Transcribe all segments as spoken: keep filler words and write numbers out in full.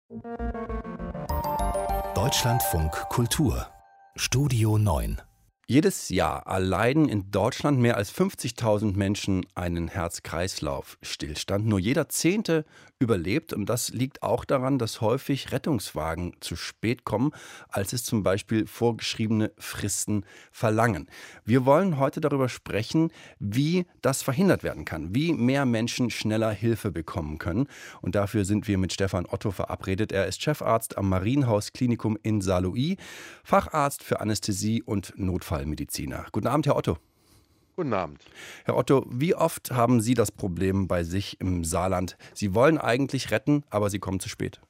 Deutschlandfunk Kultur Studio neun. Jedes Jahr erleiden in Deutschland mehr als fünfzigtausend Menschen einen Herz-Kreislauf-Stillstand. Nur jeder Zehnte überlebt und das liegt auch daran, dass häufig Rettungswagen zu spät kommen, als es zum Beispiel vorgeschriebene Fristen verlangen. Wir wollen heute darüber sprechen, wie das verhindert werden kann, wie mehr Menschen schneller Hilfe bekommen können. Und dafür sind wir mit Stefan Otto verabredet. Er ist Chefarzt am Marienhaus-Klinikum in Saarlouis, Facharzt für Anästhesie und Notfallmediziner. Guten Abend, Herr Otto. Guten Abend. Herr Otto, wie oft haben Sie das Problem bei sich im Saarland? Sie wollen eigentlich retten, aber Sie kommen zu spät.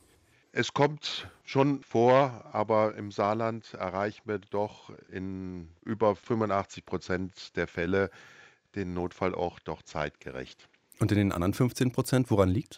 Es kommt schon vor, aber im Saarland erreichen wir doch in über fünfundachtzig Prozent der Fälle den Notfall auch doch zeitgerecht. Und in den anderen fünfzehn Prozent, woran liegt?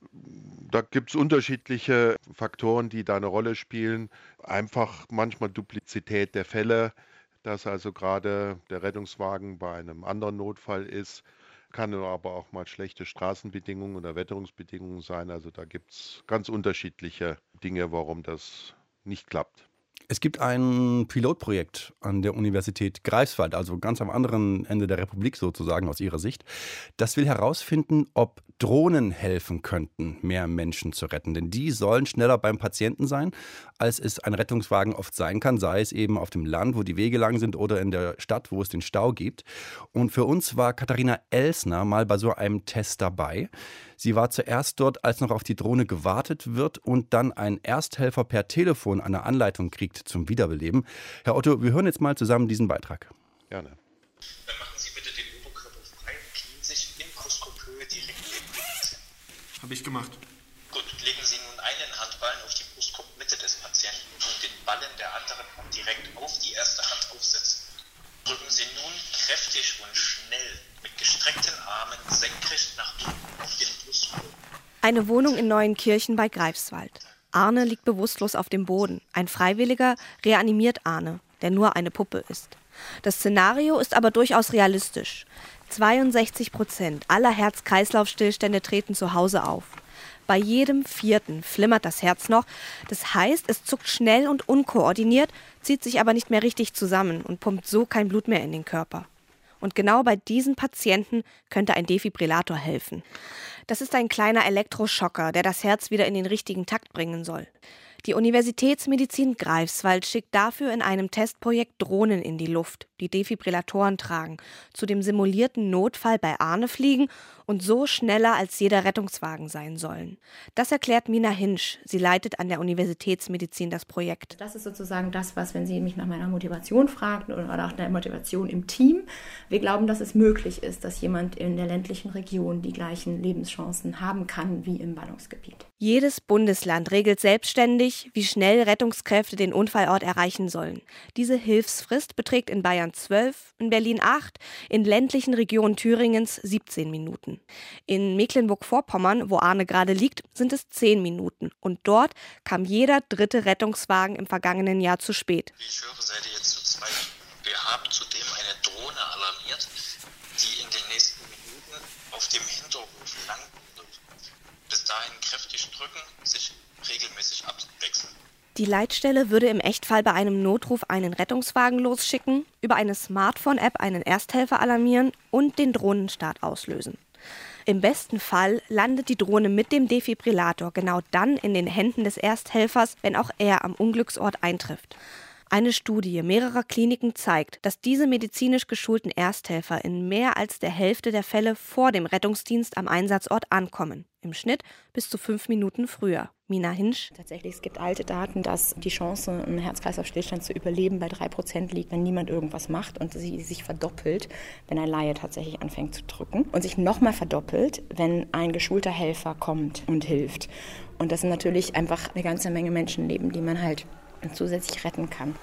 Da gibt es unterschiedliche Faktoren, die da eine Rolle spielen. Einfach manchmal Duplizität der Fälle, dass also gerade der Rettungswagen bei einem anderen Notfall ist. Kann aber auch mal schlechte Straßenbedingungen oder Wetterungsbedingungen sein. Also da gibt es ganz unterschiedliche Dinge, warum das nicht klappt. Es gibt ein Pilotprojekt an der Universität Greifswald, also ganz am anderen Ende der Republik sozusagen aus Ihrer Sicht. Das will herausfinden, ob Drohnen helfen könnten, mehr Menschen zu retten. Denn die sollen schneller beim Patienten sein, als es ein Rettungswagen oft sein kann, sei es eben auf dem Land, wo die Wege lang sind, oder in der Stadt, wo es den Stau gibt. Und für uns war Katharina Elsner mal bei so einem Test dabei. Sie war zuerst dort, als noch auf die Drohne gewartet wird und dann ein Ersthelfer per Telefon eine Anleitung kriegt zum Wiederbeleben. Herr Otto, wir hören jetzt mal zusammen diesen Beitrag. Gerne. Dann machen Sie bitte den Oberkörper frei und knien sich in Brustkorbhöhe direkt neben den Patienten. Habe ich gemacht. Gut, legen Sie nun einen Handballen auf die Brustkorbmitte des Patienten und den Ballen der anderen Hand direkt auf die erste Hand aufsetzen. Drücken Sie nun kräftig und schnell mit gestreckten Armen senkrecht nach unten auf den Brustkorb. Eine Wohnung in Neuenkirchen bei Greifswald. Arne liegt bewusstlos auf dem Boden. Ein Freiwilliger reanimiert Arne, der nur eine Puppe ist. Das Szenario ist aber durchaus realistisch. zweiundsechzig Prozent aller Herz-Kreislauf-Stillstände treten zu Hause auf. Bei jedem vierten flimmert das Herz noch. Das heißt, es zuckt schnell und unkoordiniert, zieht sich aber nicht mehr richtig zusammen und pumpt so kein Blut mehr in den Körper. Und genau bei diesen Patienten könnte ein Defibrillator helfen. Das ist ein kleiner Elektroschocker, der das Herz wieder in den richtigen Takt bringen soll. Die Universitätsmedizin Greifswald schickt dafür in einem Testprojekt Drohnen in die Luft, die Defibrillatoren tragen, zu dem simulierten Notfall bei Arne fliegen und so schneller als jeder Rettungswagen sein sollen. Das erklärt Mina Hinsch. Sie leitet an der Universitätsmedizin das Projekt. Das ist sozusagen das, was, wenn Sie mich nach meiner Motivation fragten oder nach der Motivation im Team, wir glauben, dass es möglich ist, dass jemand in der ländlichen Region die gleichen Lebenschancen haben kann wie im Ballungsgebiet. Jedes Bundesland regelt selbstständig, wie schnell Rettungskräfte den Unfallort erreichen sollen. Diese Hilfsfrist beträgt in Bayern zwölf, in Berlin acht, in ländlichen Regionen Thüringens siebzehn Minuten. In Mecklenburg-Vorpommern, wo Arne gerade liegt, sind es zehn Minuten. Und dort kam jeder dritte Rettungswagen im vergangenen Jahr zu spät. Wie ich höre, seid ihr jetzt zu zweit. Wir haben zudem eine Drohne alarmiert, die in den nächsten Minuten auf dem Hinterhof landen wird. Bis dahin kräftig drücken, sich regelmäßig abwechseln. Die Leitstelle würde im Echtfall bei einem Notruf einen Rettungswagen losschicken, über eine Smartphone-App einen Ersthelfer alarmieren und den Drohnenstart auslösen. Im besten Fall landet die Drohne mit dem Defibrillator genau dann in den Händen des Ersthelfers, wenn auch er am Unglücksort eintrifft. Eine Studie mehrerer Kliniken zeigt, dass diese medizinisch geschulten Ersthelfer in mehr als der Hälfte der Fälle vor dem Rettungsdienst am Einsatzort ankommen. Im Schnitt bis zu fünf Minuten früher. Mina Hinsch. Tatsächlich, es gibt alte Daten, dass die Chance, einen Herz-Kreislauf-Stillstand zu überleben, bei drei Prozent liegt, wenn niemand irgendwas macht und sie sich verdoppelt, wenn ein Laie tatsächlich anfängt zu drücken und sich nochmal verdoppelt, wenn ein geschulter Helfer kommt und hilft. Und das sind natürlich einfach eine ganze Menge Menschenleben, die man halt zusätzlich retten kann.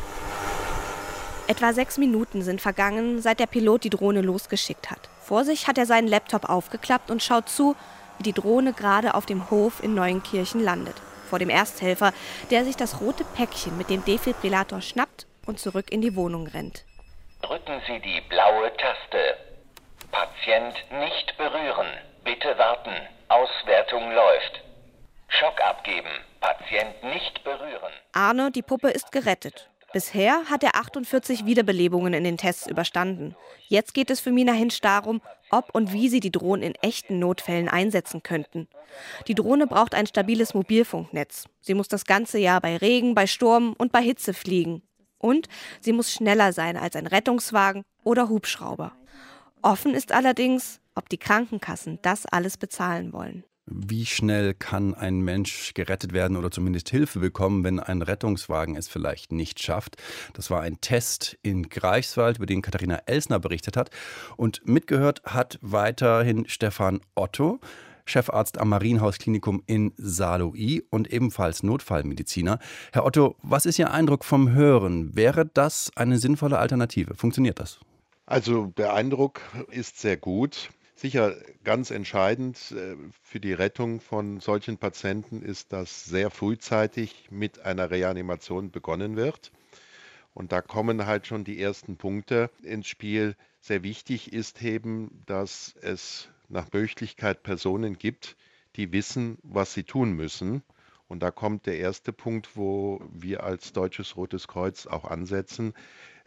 Etwa sechs Minuten sind vergangen, seit der Pilot die Drohne losgeschickt hat. Vor sich hat er seinen Laptop aufgeklappt und schaut zu, wie die Drohne gerade auf dem Hof in Neuenkirchen landet. Vor dem Ersthelfer, der sich das rote Päckchen mit dem Defibrillator schnappt und zurück in die Wohnung rennt. Drücken Sie die blaue Taste. Patient nicht berühren. Bitte warten. Auswertung läuft. Schock abgeben. Patient nicht berühren. Arne, die Puppe, ist gerettet. Bisher hat er achtundvierzig Wiederbelebungen in den Tests überstanden. Jetzt geht es für Mina Hinsch darum, ob und wie sie die Drohnen in echten Notfällen einsetzen könnten. Die Drohne braucht ein stabiles Mobilfunknetz. Sie muss das ganze Jahr bei Regen, bei Sturm und bei Hitze fliegen. Und sie muss schneller sein als ein Rettungswagen oder Hubschrauber. Offen ist allerdings, ob die Krankenkassen das alles bezahlen wollen. Wie schnell kann ein Mensch gerettet werden oder zumindest Hilfe bekommen, wenn ein Rettungswagen es vielleicht nicht schafft? Das war ein Test in Greifswald, über den Katharina Elsner berichtet hat. Und mitgehört hat weiterhin Stefan Otto, Chefarzt am Marienhaus-Klinikum in Saarlouis und ebenfalls Notfallmediziner. Herr Otto, was ist Ihr Eindruck vom Hören? Wäre das eine sinnvolle Alternative? Funktioniert das? Also der Eindruck ist sehr gut. Sicher ganz entscheidend äh, für die Rettung von solchen Patienten ist, dass sehr frühzeitig mit einer Reanimation begonnen wird. Und da kommen halt schon die ersten Punkte ins Spiel. Sehr wichtig ist eben, dass es nach Möglichkeit Personen gibt, die wissen, was sie tun müssen. Und da kommt der erste Punkt, wo wir als Deutsches Rotes Kreuz auch ansetzen.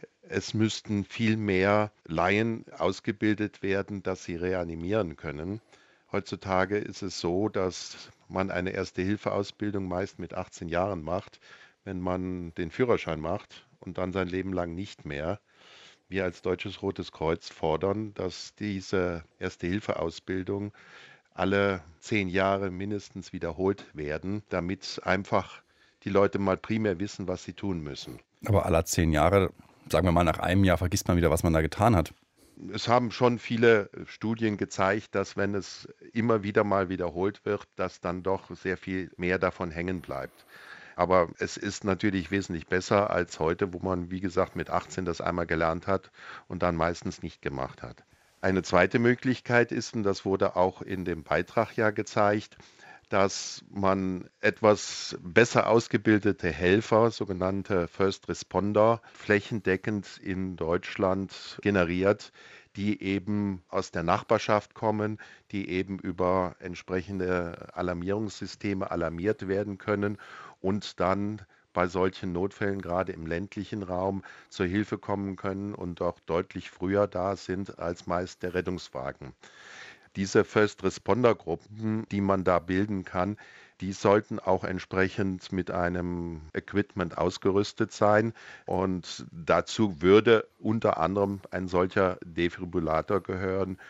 Es müssten viel mehr Laien ausgebildet werden, dass sie reanimieren können. Heutzutage ist es so, dass man eine Erste-Hilfe-Ausbildung meist mit achtzehn Jahren macht, wenn man den Führerschein macht und dann sein Leben lang nicht mehr. Wir als Deutsches Rotes Kreuz fordern, dass diese Erste-Hilfe-Ausbildung alle zehn Jahre mindestens wiederholt werden, damit einfach die Leute mal primär wissen, was sie tun müssen. Aber alle zehn Jahre, sagen wir mal, nach einem Jahr vergisst man wieder, was man da getan hat. Es haben schon viele Studien gezeigt, dass wenn es immer wieder mal wiederholt wird, dass dann doch sehr viel mehr davon hängen bleibt. Aber es ist natürlich wesentlich besser als heute, wo man, wie gesagt, mit achtzehn das einmal gelernt hat und dann meistens nicht gemacht hat. Eine zweite Möglichkeit ist, und das wurde auch in dem Beitrag ja gezeigt, dass man etwas besser ausgebildete Helfer, sogenannte First Responder, flächendeckend in Deutschland generiert, die eben aus der Nachbarschaft kommen, die eben über entsprechende Alarmierungssysteme alarmiert werden können und dann bei solchen Notfällen gerade im ländlichen Raum zur Hilfe kommen können und auch deutlich früher da sind als meist der Rettungswagen. Diese First Responder Gruppen, die man da bilden kann, die sollten auch entsprechend mit einem Equipment ausgerüstet sein. Und dazu würde unter anderem ein solcher Defibrillator gehören,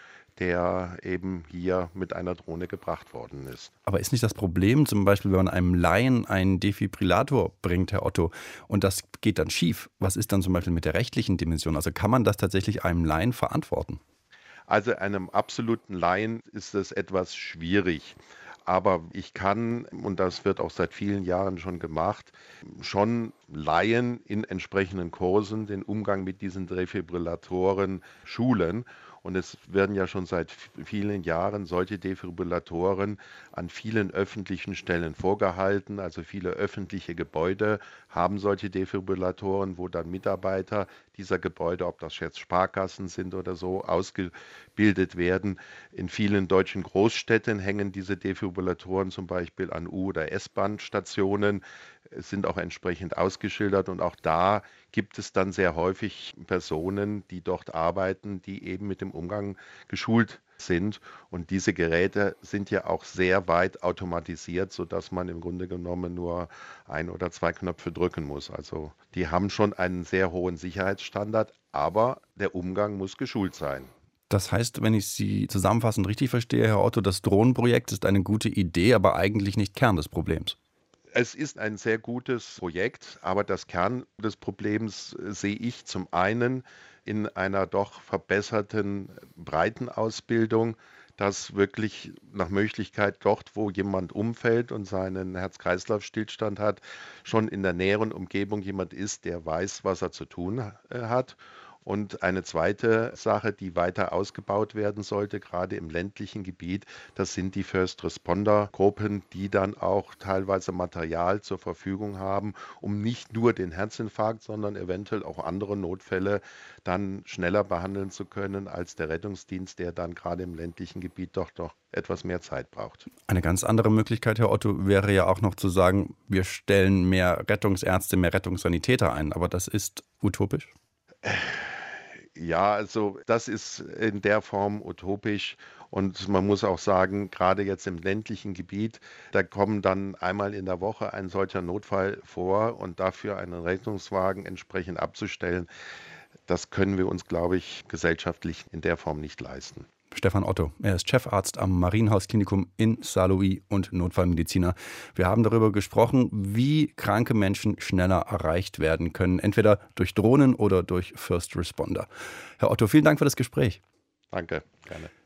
der eben hier mit einer Drohne gebracht worden ist. Aber ist nicht das Problem, zum Beispiel, wenn man einem Laien einen Defibrillator bringt, Herr Otto, und das geht dann schief? Was ist dann zum Beispiel mit der rechtlichen Dimension? Also kann man das tatsächlich einem Laien verantworten? Also einem absoluten Laien ist es etwas schwierig. Aber ich kann, und das wird auch seit vielen Jahren schon gemacht, schon Laien in entsprechenden Kursen den Umgang mit diesen Defibrillatoren schulen. Und es werden ja schon seit vielen Jahren solche Defibrillatoren an vielen öffentlichen Stellen vorgehalten. Also viele öffentliche Gebäude haben solche Defibrillatoren, wo dann Mitarbeiter dieser Gebäude, ob das jetzt Sparkassen sind oder so, ausgebildet werden. In vielen deutschen Großstädten hängen diese Defibrillatoren zum Beispiel an U- oder S-Bahn-Stationen, sind auch entsprechend ausgeschildert und auch da gibt es dann sehr häufig Personen, die dort arbeiten, die eben mit dem Umgang geschult sind. Und diese Geräte sind ja auch sehr weit automatisiert, sodass man im Grunde genommen nur ein oder zwei Knöpfe drücken muss. Also die haben schon einen sehr hohen Sicherheitsstandard, aber der Umgang muss geschult sein. Das heißt, wenn ich Sie zusammenfassend richtig verstehe, Herr Otto, das Drohnenprojekt ist eine gute Idee, aber eigentlich nicht Kern des Problems. Es ist ein sehr gutes Projekt, aber das Kern des Problems sehe ich zum einen in einer doch verbesserten Breitenausbildung, dass wirklich nach Möglichkeit dort, wo jemand umfällt und seinen Herz-Kreislauf-Stillstand hat, schon in der näheren Umgebung jemand ist, der weiß, was er zu tun hat. Und eine zweite Sache, die weiter ausgebaut werden sollte, gerade im ländlichen Gebiet, das sind die First Responder Gruppen, die dann auch teilweise Material zur Verfügung haben, um nicht nur den Herzinfarkt, sondern eventuell auch andere Notfälle dann schneller behandeln zu können als der Rettungsdienst, der dann gerade im ländlichen Gebiet doch noch etwas mehr Zeit braucht. Eine ganz andere Möglichkeit, Herr Otto, wäre ja auch noch zu sagen, wir stellen mehr Rettungsärzte, mehr Rettungssanitäter ein. Aber das ist utopisch? Ja, also das ist in der Form utopisch. Und man muss auch sagen, gerade jetzt im ländlichen Gebiet, da kommen dann einmal in der Woche ein solcher Notfall vor und dafür einen Rettungswagen entsprechend abzustellen, das können wir uns, glaube ich, gesellschaftlich in der Form nicht leisten. Stefan Otto, er ist Chefarzt am Marienhaus-Klinikum in Saarlouis und Notfallmediziner. Wir haben darüber gesprochen, wie kranke Menschen schneller erreicht werden können, entweder durch Drohnen oder durch First Responder. Herr Otto, vielen Dank für das Gespräch. Danke, gerne.